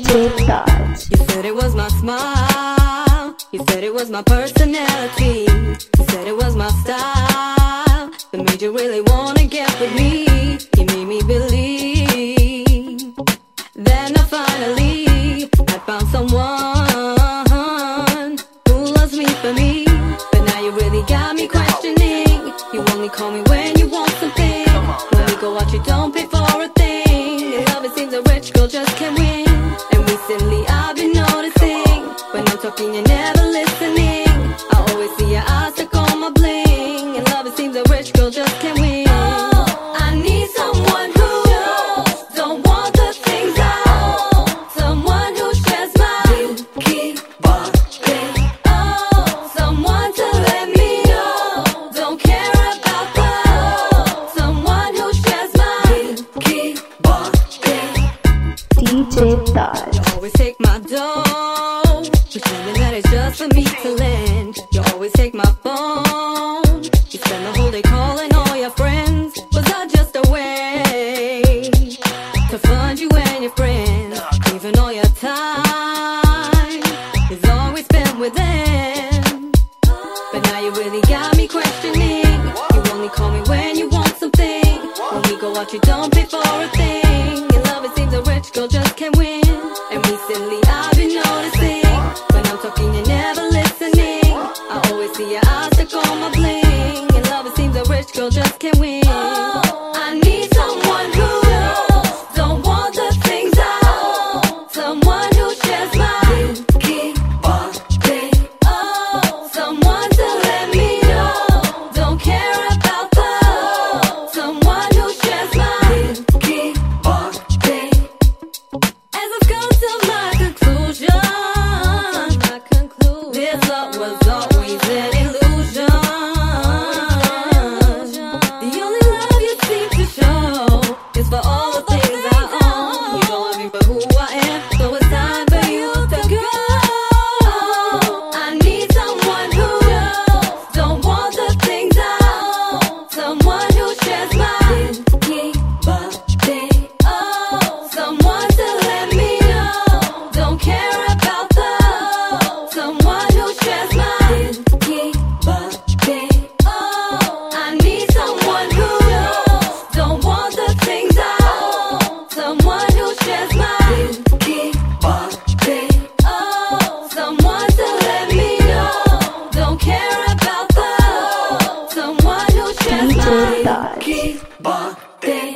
DJ Taj. You said it was my smile, you said it was my personality, you said it was my style that made you really wanna get with me. You made me believe. Then I finally found someone who loves me for me. But now you really got me questioning. You only call me when you want something. When we go out you don't pay for a thing. Your love, it seems a rich girl just can't win. And recently I've been noticing, when I'm talking you're never listening. I always see your eyes stuck on my bling. And love, it seems a rich girl just can't win. I need someone who don't want the things I own. Someone who shares my keep walking. Oh, someone to let me know. Don't care about the someone who shares my keep walking. DJ Taj. You always take my dough, pretending that it's just for me to lend. You always take my phone. You spend the whole day calling all your friends. Was that just a way to fund you and your friends? Even all your time is always spent with them. But now you really got me questioning. You only call me when you want something. When we go out you don't pay for a thing. Your love, it seems a rich girl just can't win. And recently I've been noticing, when I'm talking you're never listening. I always see your eyes stuck on my bling. Your love, it seems a rich girl just can't win. I need someone who don't want the things I own. Someone who shares my keep walking. Oh, someone to let me know. Don't care about the someone who shares my keep walking. As I've come to my conclusion, this love was always an illusion. The only love you seem to show is for all the things I own. You don't love me for who I am, so it's time for you to go. I need someone who don't want the things I own. Someone who shares my keep walking. Oh, someone to let me know. Don't care about the someone who shares my keep walking. Oh, I need someone who don't want the things I own. Someone who shares my keep walking. Oh, someone to let me know. Don't care about the someone who shares DJ my Taj. keep walking.